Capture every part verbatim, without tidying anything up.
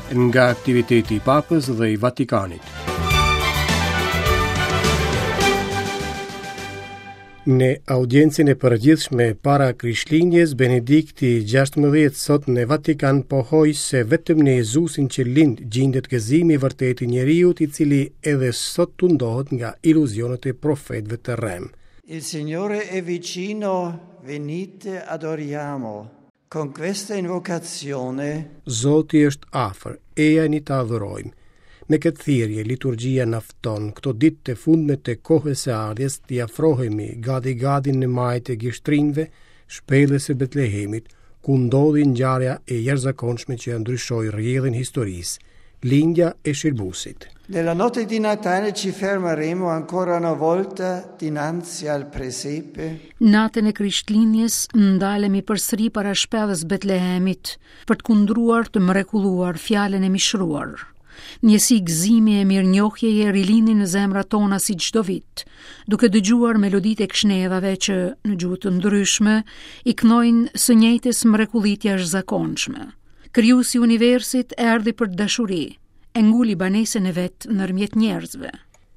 nga aktiviteti i Papës dhe i Vatikanit. Në audiencën e përgjithshme para Krishtlindjes, Benedikti gjashtëmbëdhjetë sot në Vatikan pohoi se vetëm në Jezusin që lind gjendet gëzimi i vërtetë i njeriut, i cili edhe sot tundohet nga iluzionet e profetëve të rrem. Il Signore è vicino, venite adoriamo. Con questa invocazione Zoti është afër, ejani ta adhurojmë. Me këtë thirrje, liturgjia na fton këto ditë të fundme të kohës së ardhjes t'i afrohemi gati-gati në majtë e gishtrinjve, shpellës së Betlehemit, ku ndodhi ngjarja e jashtëzakonshme që ndryshoi rrjedhin historisë, lindja e Shërbusit. Nella notte di Natale ci fermeremo ancora una volta dinanzi al presepe. Natën e Krishtlindjes ndalemi përsëri para shpellës Betlehemit për të kundruar të mrekulluar fjalën e mishruar. Njësi gëzimi e mirënjohjeje rilindin në zemrat tona si çdo vit, duke dëgjuar meloditë e këshnedhave që në gjuhë të ndryshme i kënojnë së njëjtës mrekullit jashtëzakonshme. Krijuesi i universit erdhi për dashuri, e nguli banesën e vet ndërmjet njerëzve.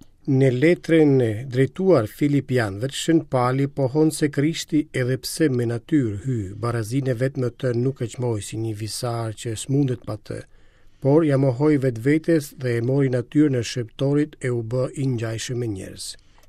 Në letrën e drejtuar Filipianëve, Shën Pali pohon se Krishti edhe pse me natyrë hy, barazinë e vet më të nuk e çmoi si një visar që smundet pa të, por ja mohoi vetvetes dhe e mori natyrën e shëptorit e u bë i ngjajshëm me njerëz.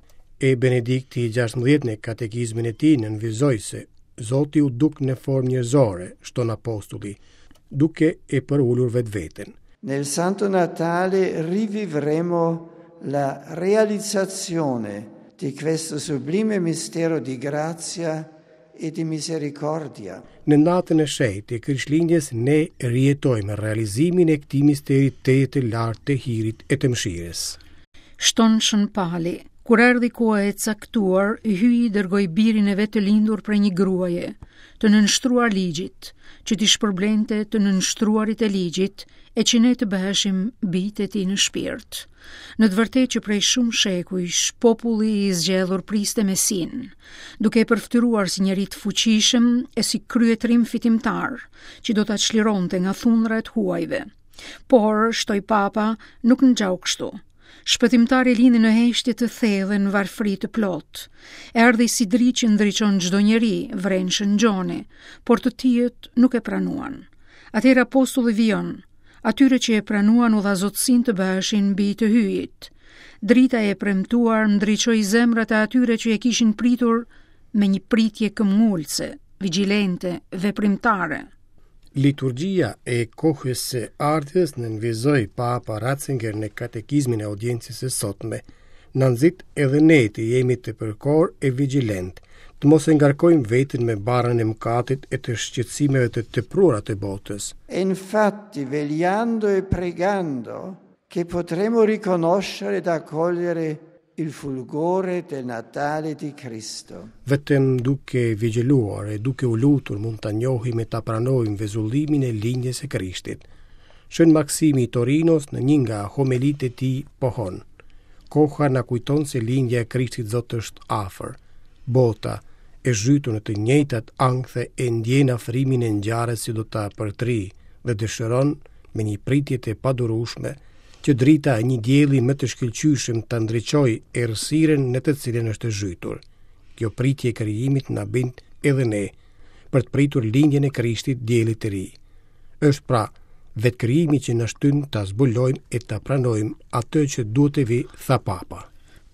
E Benedikti i gjashtëmbëdhjetë në katekizmin e tij nënvizoi se Zoti u duk në formë njerëzore, shton apostulli, duke e përulur vetveten. Nel Santo Natale rivivremo la realizzazione di questo sublime mistero di grazia e di misericordia. Në natën e shenjtë e Krishtlindjes ne rijetojmë realizimin e këtij misteri të lartë të hirit e të mëshirës. Shton Shën Pali, kur erdhi koha e caktuar, hyi i dërgoi birin e vet të lindur prej një gruaje, të nënshtruar ligjit, që t'i shpërblente të nënshtruarit e ligjit, e që ne të bëheshim bijtë e tij në shpirt. Në të vërtetë që prej shumë shekujsh populli i zgjedhur priste Mesin, duke e përftyruar si njeri të fuqishëm e si kryetrim fitimtar, që do ta çlironte nga thundrat huajve. Por, shtoi Papa, nuk ngjau kështu. Shpëtimtari lindi në heshtje të thellë në varfëri të plot. Erdhi si dritë që ndriçon çdo njeri, vrenshën ngjoni, por të tjerët nuk e pranuan. Atëherë apostulli vijon, atyre që e pranuan u dha zotësin të bëheshin mbi të hyjit. Drita e premtuar ndriçoi zemrat e atyre që e kishin pritur me një pritje këmbgulse, vigjilente, veprimtare. Liturgjia e kohës së ardhjes nënvizoi Papa Ratzinger në katekizmin e audiencës së sotme. Na nxit edhe ne të jemi të përkohur e vigjilent, të mos e ngarkojmë veten me barrën e mëkatit e të shqetësimeve të tepruara të botës. E infatti vegliando e pregando che potremo riconoscere ed accogliere il fulgore del Natale di Cristo. Vetëm duke vigjiluar e duke u lutur mund ta njohim e ta pranojmë vezullimin e lindjes së Krishtit. Shën Maksimi i Torinos në një nga homilitë e tij pohon: koha na kujton se lindja e Krishtit Zot është afër. Bota e zhytur në të njëjtat ankthe e ndjen afrimin e ngjarjes që do ta përtri dhe dëshiron me një pritje të padurueshme që drita e një dielli më të shkëlqyeshëm ta ndriçojë errësirën në të cilën është zhytur. Kjo pritje e krijimit na bind edhe ne për të pritur lindjen e Krishtit, diellit të ri. Është pra vetë krijimi që na shtyn ta zbulojmë e ta pranojmë atë që duhet të vi, tha Papa.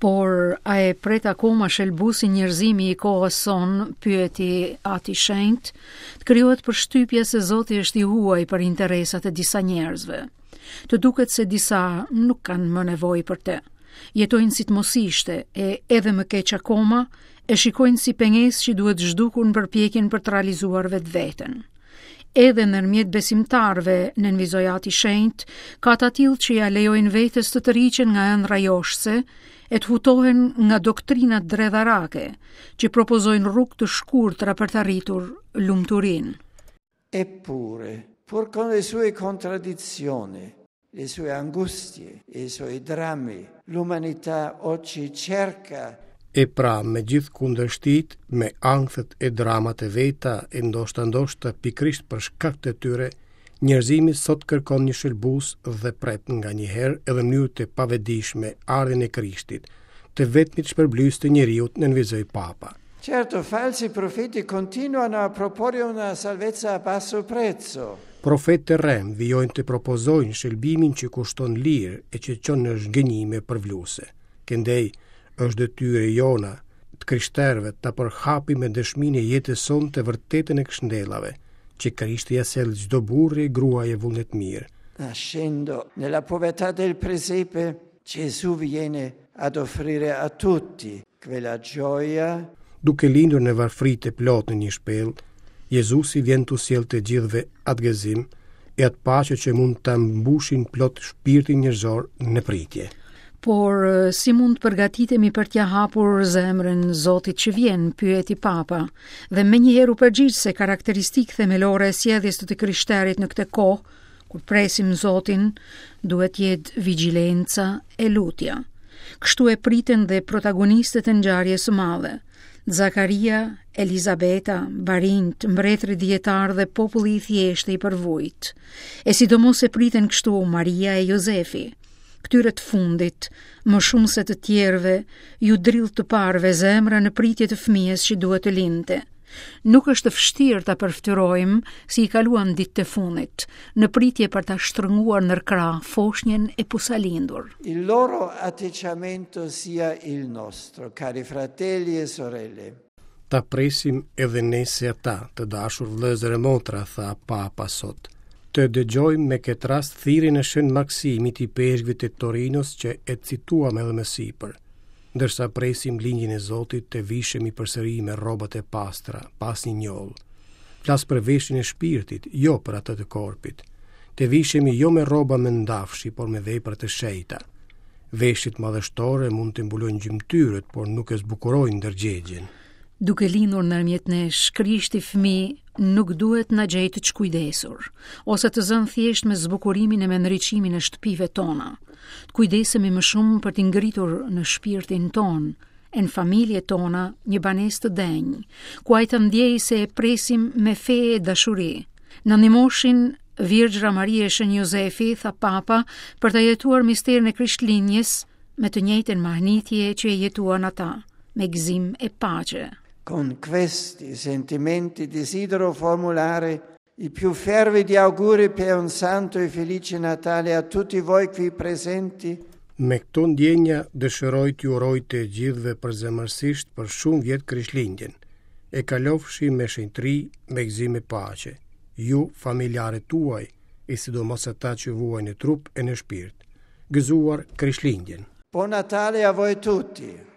Por a e pret akoma shëlbusi njerëzimi i kohës son, pyeti ati shenjt, të krijohet përshtypja se Zoti është i huaj për interesat e disa njerëzve. Të duket se disa nuk kanë më nevojë për të. Jetojnë si të mos ishte e edhe më keq akoma, e shikojnë si pengesë që duhet zhdukur në përpjekjen për të realizuar vetveten. Edhe ndërmjet besimtarve, nënvizoi ati shenjt, ka të tillë që ja lejojnë vetes të tërhiqen nga ëndra joshse e të hutohen nga doktrinat dredharake, që propozojnë rrugë të shkurtra për të arritur lumturinë. Eppure, pur con le sue contraddizioni, le sue angustie e i suoi drammi, l'umanità oggi cerca E pra me gjithë kundërshtit, me ankthet e dramat e veta, e ndoshta ndoshta pikrisht për shkak të tyre, Njerëzimi sot kërkon një shëlbus dhe pret nga një herë edhe mënyrë të pavedishme ardhen e Krishtit, të vetmit shpërblys të njeriut, nënvizoi Papa. Certo, falsi profeti continuano a proporre una salvezza a basso prezzo. Profetë të rrem vijojnë të propozojnë shëlbimin që kushton lirë e që qënë në zhgënjime përvluse. Këndej është detyre jona të krishterëve ta përhapi me dëshminë e jetës sonë të vërtetën e këshndellave, që Krishti ja sjell çdo burrë e gruaje vullnet mirë. Nascendo nella povertà del presepe, Gesù viene ad offrire a tutti quella gioia. Duke lindur në varfritë e plotë në një shpellë, Jezusi vjen t'u sjellë të gjithëve atë gëzim e atë paqe që mund ta mbushin plot shpirtin njerëzor në pritje. Por si mund të përgatitemi për t'ja hapur zemrën Zotit që vjen, pyeti Papa, dhe menjëherë u përgjigj se karakteristikë themelore e sjelljes të të krishterit në këtë kohë, kur presim Zotin, duhet jetë vigjilenca e lutja. Kështu e pritën dhe protagonistët e ngjarjes së madhe. Zakaria, Elizabeta, Barint, mbretëri dietar dhe populli i thjeshtë i përvojt. E sidomos e priten kështu Maria e Jozefi. Këtyre të fundit, më shumë se të tjerëve, ju drill të parve zemra në pritje të fëmijës që duhet të lindte. Nuk është vështirë ta përftyrojmë si i kaluan ditët e fundit, në pritje për ta shtrënguar nër krah foshnjën e pusalindur. Il loro atteggiamento sia il nostro, cari fratelli e sorelle. Ta presim edhe ne se ata, të dashur vëllezër e motra, tha Papa sot. Të dëgjojmë me këtë rast thirrjen e Shën Maksimit i peshqvit të Torinos që e cituam edhe më sipër. Ndërsa presim linjin e Zotit të vishemi përsëri me rrobat e pastra, pas një njoll. Flas për veshjen e shpirtit, jo për atë të korpit. Të vishemi jo me rroba me ndafshi, por me vepra të shenjta. Veshjet madhështore mund të mbulojnë gjymtyrët, por nuk e zbukurojnë ndërgjegjen. Duke lindur ndërmjet nesh, Krishti fëmijë nuk duhet na gjejë të çkujdesur, ose të zënë thjesht me zbukurimin e me ndriçimin e shtëpive tona. Të kujdesemi më shumë për t'i ngritur në shpirtin ton, e në familjet tona një banesë të denjë, ku ai të ndjejë se e presim me fe e dashuri. Në ndihmoshin Virgjra Maria e Shën Jozefi, tha Papa, për të jetuar misterin e Krishtlindjes me të njëjtën mahnitje që e jetuan ata, me gëzim e paqe. Con questi sentimenti desidero formulare i più fervidi auguri per un santo e felice Natale a tutti voi qui presenti. Me këto ndjenja dëshiroj t'ju uroj të gjithëve përzemërsisht për shumë vjet Krishtlindjen. E kalofshi me shenjtëri, me gëzim e paqe. Ju, familjarët tuaj, e sidomos ata që vuajnë në trup e në shpirt. Gëzuar Krishtlindjen. Buon Natale a voi tutti.